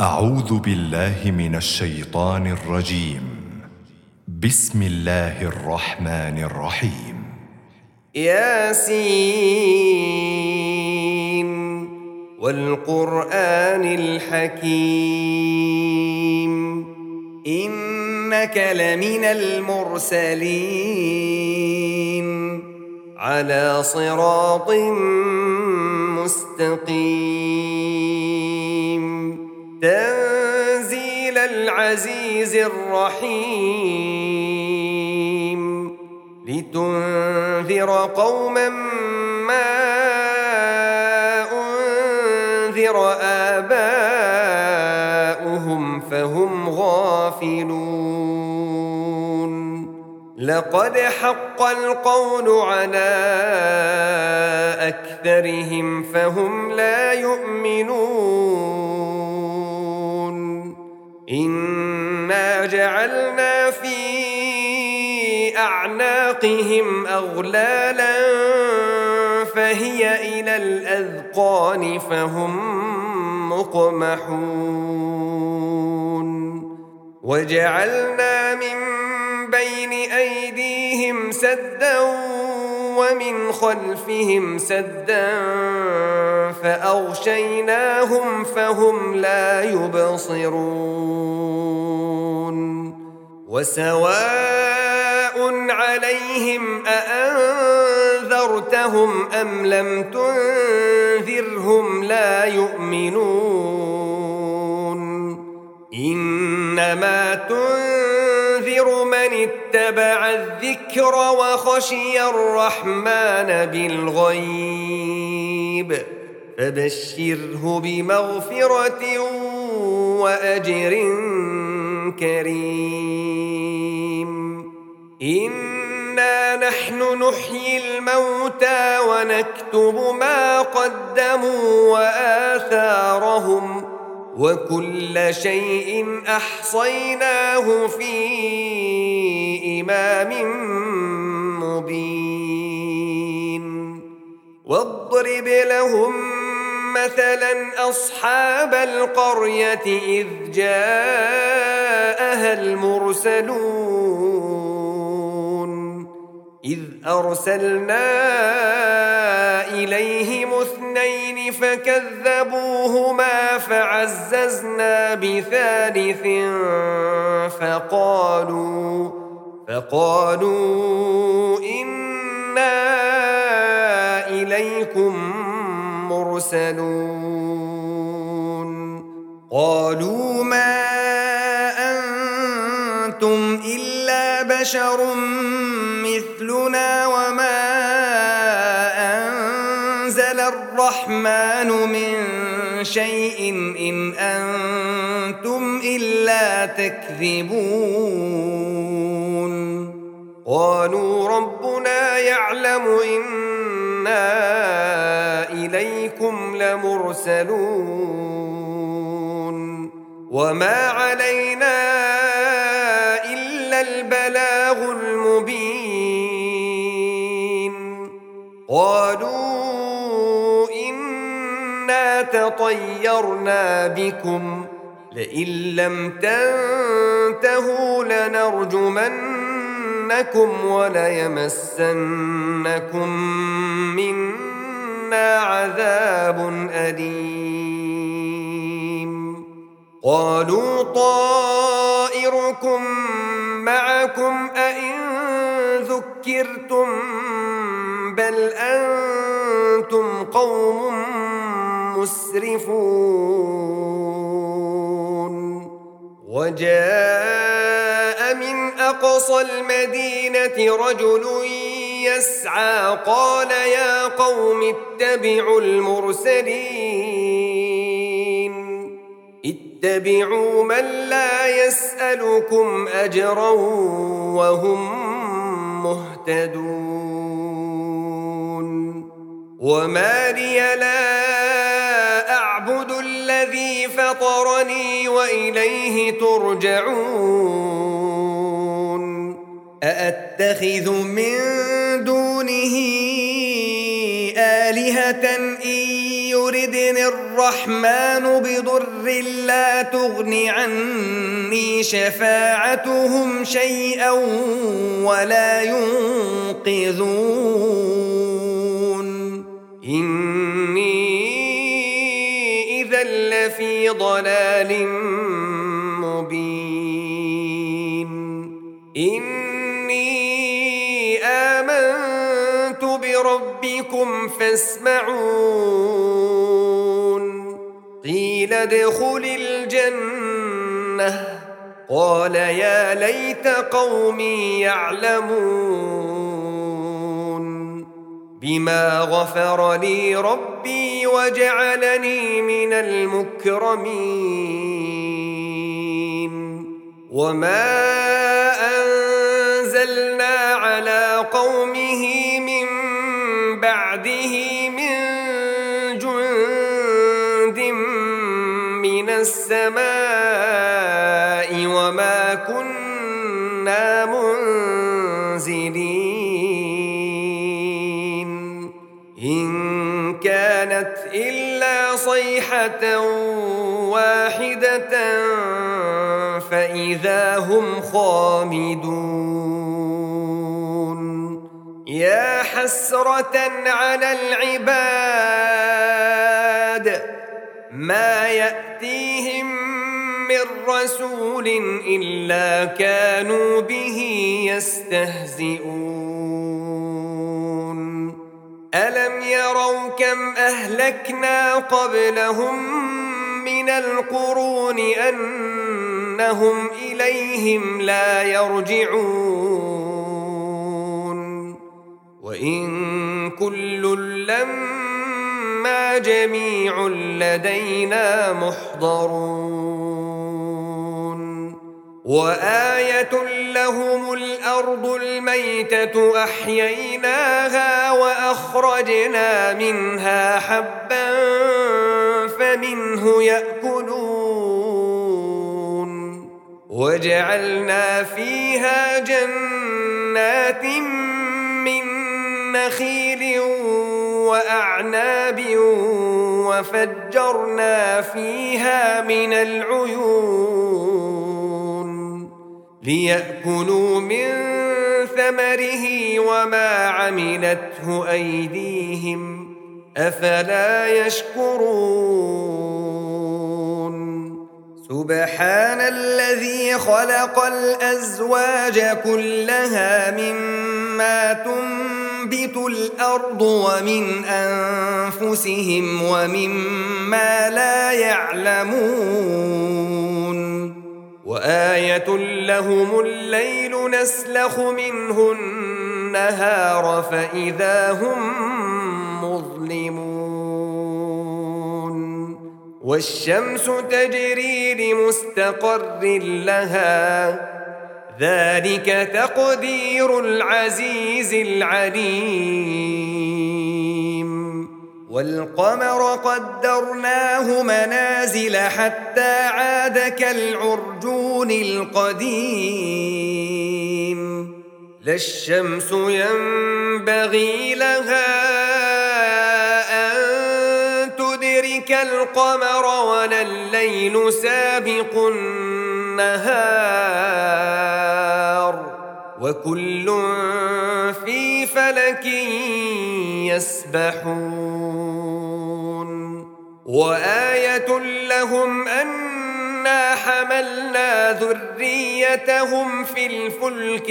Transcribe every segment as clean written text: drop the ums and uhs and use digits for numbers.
أعوذ بالله من الشيطان الرجيم. بسم الله الرحمن الرحيم. ياسين والقرآن الحكيم إنك لمن المرسلين على صراط مستقيم تنزيل العزيز الرحيم لتنذر قوما ما أنذر آباؤهم فهم غافلون لقد حق القول على أكثرهم فهم لا يؤمنون إنا جعلنا في أعناقهم أغلالا فهي إلى الأذقان فهم مقمحون وجعلنا من بين أيديهم سدا ومن خلفهم سدا فأغشيناهم فهم لا يبصرون وسواء عليهم أأنذرتهم أم لم تنذرهم لا يؤمنون إنما تنذر من اتبع الذكر وخشي الرحمن بالغيب فبشره بمغفرة وأجر كريم إنا نحن نحيي الموتى ونكتب ما قدموا وآثارهم وكل شيء أحصيناه في إمام مبين واضرب لهم مثلا أصحاب القرية إذ جاءها المرسلون إذ أرسلنا إليهم اثنين فكذبوهما فعززنا بثالث فقالوا إنا إليكم مرسلون قالوا ما أنتم إلا بشر مثلنا وما أنزل الرحمن من شيء إن أنتم إلا تكذبون قالوا ربنا يعلم إنا إليكم لمرسلون وما علينا إلا البلاغ المبين قالوا إنا تطيرنا بكم لئن لم تنتهوا لنرجمنكم وليمسنكم منا عذاب أليم قالوا طائركم معكم أئن ذكرتم بل أنتم قوم مسرفون وجاء من أقصى المدينة رجل يسعى قال يا قوم اتبعوا المرسلين اتبعوا من لا يسألكم أجرا وهم مهتدون وما لي لا أعبد الذي فطرني وإليه ترجعون أأتخذ من دونه آلهة إن يردني الرحمن بضر لا تغن عني شفاعتهم شيئا ولا ينقذون إني إذا لفي ضلال مبين إني آمنت بربكم فاسمعون قيل ادخل الجنة قال يا ليت قومي يعلمون بما غفر لي ربي وجعلني من المكرمين وما أنزلنا على قومه من بعده من جند من السماء وما كنا منزلين إن كانت إلا صيحة واحدة فإذا هم خامدون يا حسرة على العباد ما يأتيهم من رسول إلا كانوا به يستهزئون ألم يروا كم أهلكنا قبلهم من القرون أنهم إليهم لا يرجعون وإن كل لما جميع لدينا محضرون وآية لهم الأرض الميتة أحييناها وأخرجنا منها حبا فمنه يأكلون وجعلنا فيها جنات من نخيل وأعناب وفجرنا فيها من العيون ليأكلوا من ثمره وما عملته أيديهم أفلا يشكرون سبحان الذي خلق الأزواج كلها مما تنبت الأرض ومن أنفسهم ومما لا يعلمون وآية لهم الليل نسلخ منه النهار فإذا هم مظلمون والشمس تجري لمستقر لها ذلك تقدير العزيز العليم والقمر قدرناه منازل حتى عاد كالعرجون القديم لا الشمس ينبغي لها أن تدرك القمر ولا الليل سابق النهار وكل في فلك يسبحون وآية لهم أنا حملنا ذريتهم في الفلك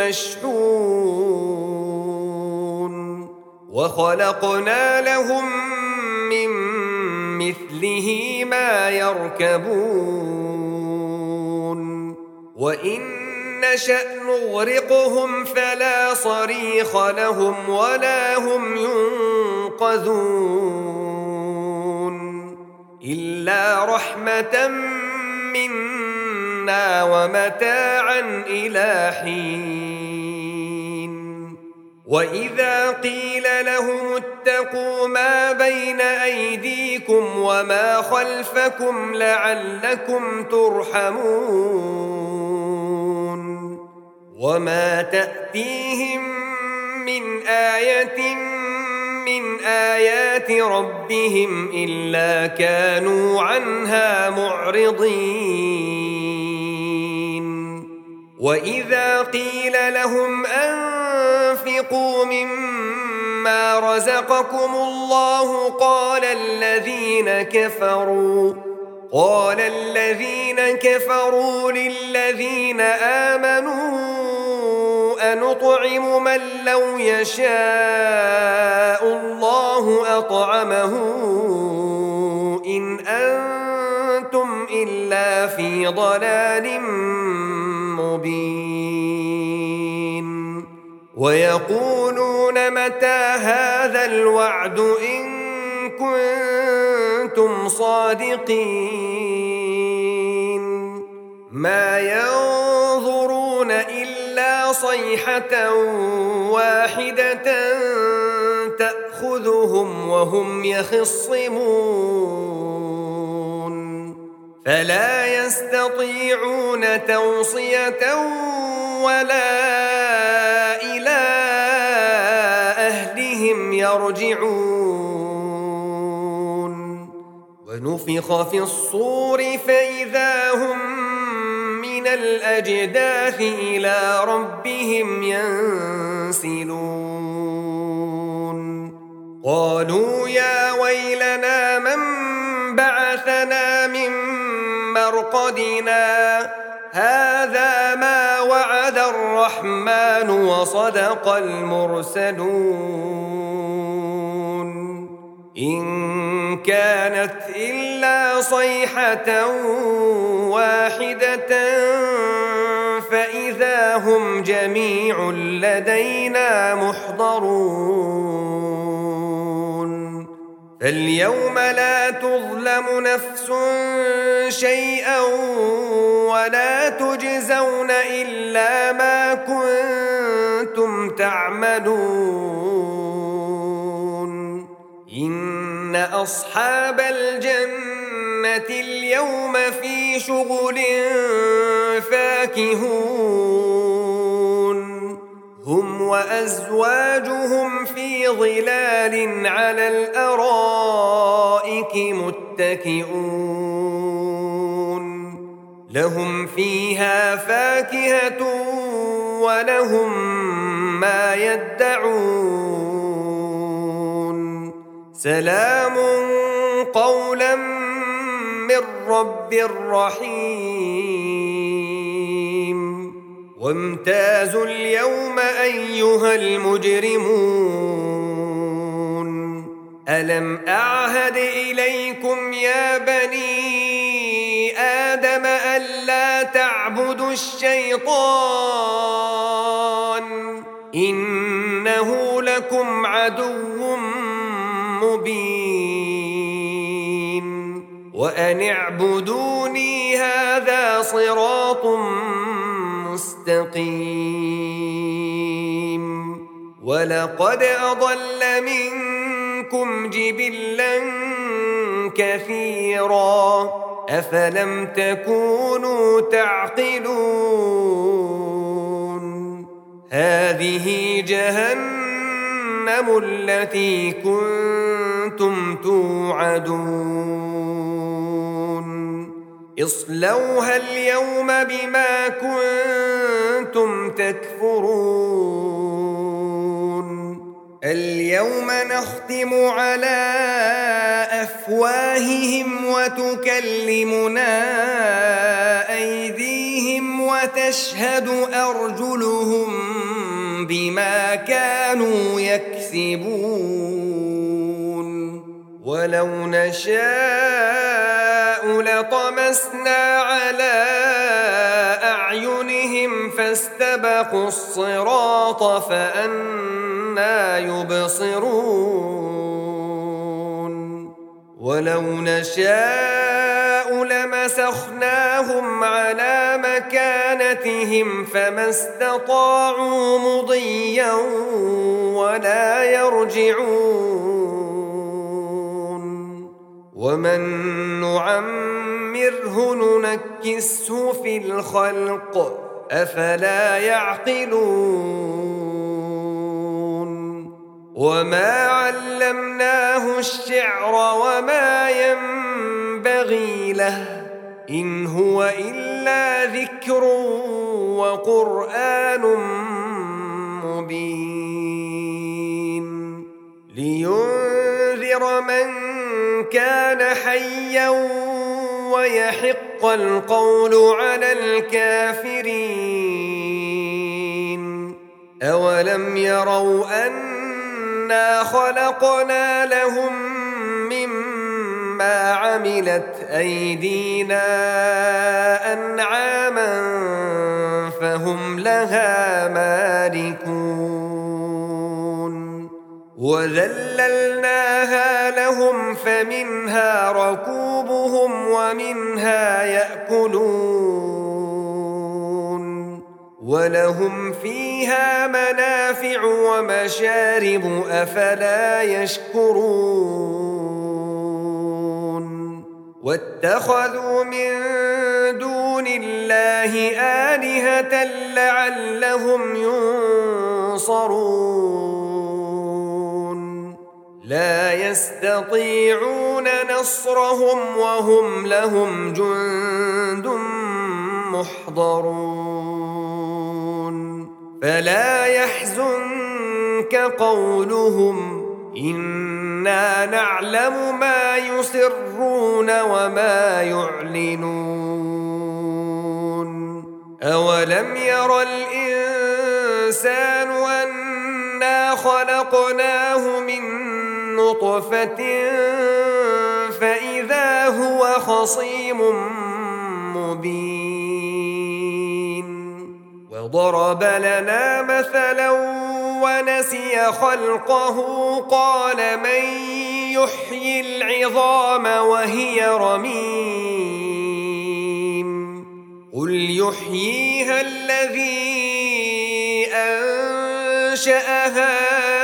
المشحون وخلقنا لهم من مثله ما يركبون وإن نشأ نغرقهم فلا صريخ لهم ولا هم ينقذون إلا رحمة منا ومتاعا إلى حين وإذا قيل لهم اتقوا ما بين أيديكم وما خلفكم لعلكم ترحمون وما تأتيهم من آية من آيات ربهم إلا كانوا عنها معرضين وإذا قيل لهم أنفقوا مما رزقكم الله قال الذين كفروا للذين آمنوا أنطعم من لو يشاء الله أطعمه إن أنتم إلا في ضلال مبين ويقولون متى هذا الوعد إن كنتم صادقين ما ينظرون إلا صيحة واحدة تأخذهم وهم يخصمون فلا يستطيعون توصية ولا إلى أهلهم يرجعون ونفخ في الصور فإذا هم من الأجداث إلى ربهم ينسلون قالوا يا ويلنا من بعثنا من مرقدنا هذا ما وعد الرحمن وصدق المرسلون إن كانت إلا صيحة واحدة فإذا هم جميع لدينا محضرون فاليوم لا تظلم نفس شيئا ولا تجزون إلا ما كنتم تعملون إن أصحاب الجنة اليوم في شغل فاكهون هم وأزواجهم في ظلال على الأرائك متكئون لهم فيها فاكهة ولهم ما يدعون سلام قولا من رب رحيم وامتازوا اليوم أيها المجرمون ألم أعهد إليكم يا بني آدم ألا تعبدوا الشيطان إنه لكم عدو مبين وأن اعبدوني هذا صراط مستقيم ولقد أضل منكم جبلا كثيرا أفلم تكونوا تعقلون هذه جهنم التي كنتم توعدون اصلوها اليوم بما كنتم تكفرون اليوم نختم على أفواههم وتكلمنا أيديهم وتشهد أرجلهم بما كانوا يكسبون ولو نشاء لطمسنا على أعينهم فاستبقوا الصراط فأنى يبصرون ولو نشاء لمسخناهم على مكانتهم فما استطاعوا مضيا ولا يرجعون ومن نعمره ننكسه في الخلق أفلا يعقلون وما علمناه الشعر وما ينبغي له إن هو إلا ذكر وقرآن مبين لينذر من كان حيا ويحق القول على الكافرين أولم يروا أنا خلقنا لهم مما عملت أيدينا أنعاما فهم لها مالكون وذللناها لهم فمنها ركوبهم ومنها يأكلون ولهم فيها منافع ومشارب أفلا يشكرون واتخذوا من دون الله آلهة لعلهم ينصرون لا يستطيعون نصرهم وهم لهم جند محضرون فلا يحزنك قولهم إنا نعلم ما يسرون وما يعلنون أولم ير الإنسان أنا خلقناه من نطفة فإذا هو خصيم مبين وضرب لنا مثلا ونسي خلقه قال من يحيي العظام وهي رميم قل يحييها الذي أنشأها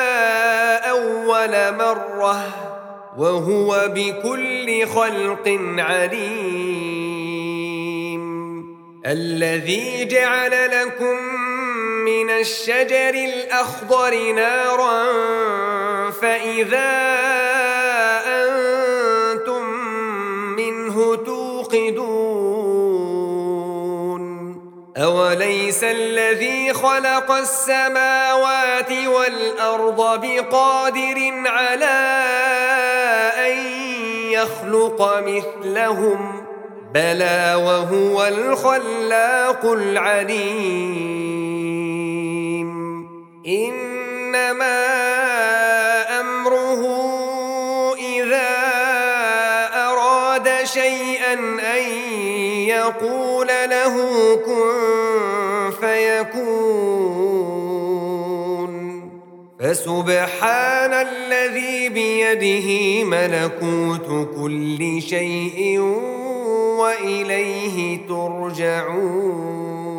أول مرة وهو بكل خلق عليم الذي جعل لكم من الشجر الأخضر نارا فإذا أنتم منه توقدون أوليس الذي خلق السماوات والأرض بقادر على أن يخلق مثلهم بلى وهو الخلاق العليم إنما أمره إذا أراد شيئا أن يقول له كن فيكون فسبحان الذي بيده ملكوت كل شيء وإليه ترجعون